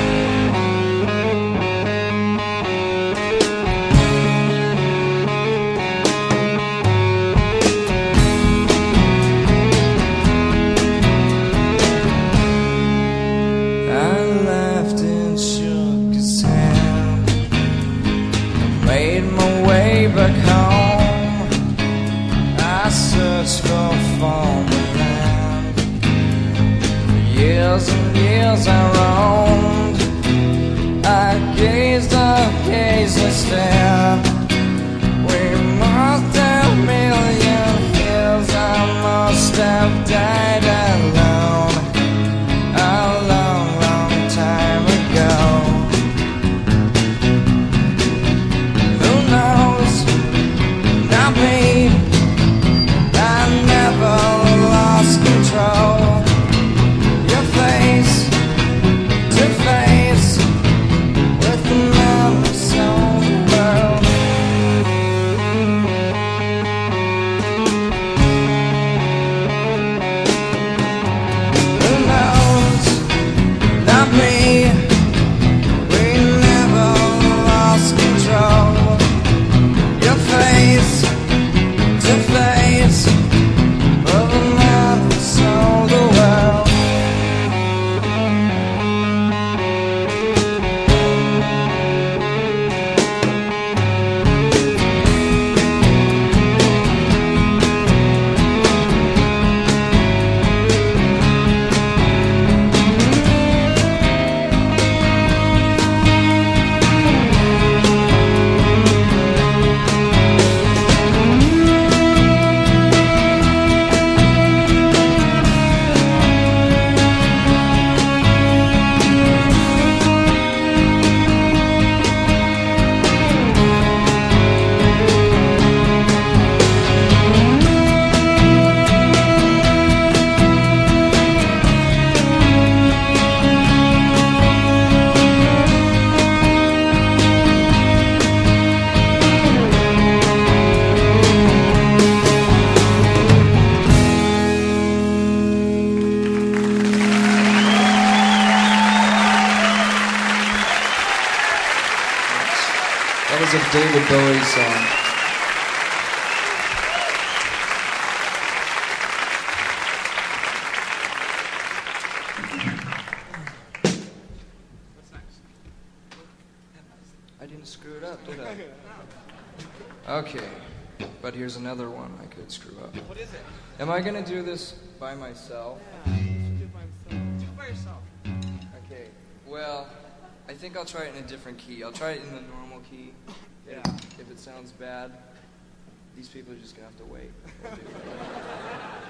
I laughed and shook his hand. I made my way back home. I searched for former land. For years and years I roamed. I gazed up, gazed and stared. We must have million years. I must have died alone a long, long time ago. That was a David Bowie song. I didn't screw it up, did I? Okay, but here's another one I could screw up. What is it? Am I gonna do this by myself? Yeah, you should do it by yourself. Do it by yourself. Okay, well, I think I'll try it in a different key. I'll try it in the normal key. Yeah. If it sounds bad, these people are just gonna have to wait.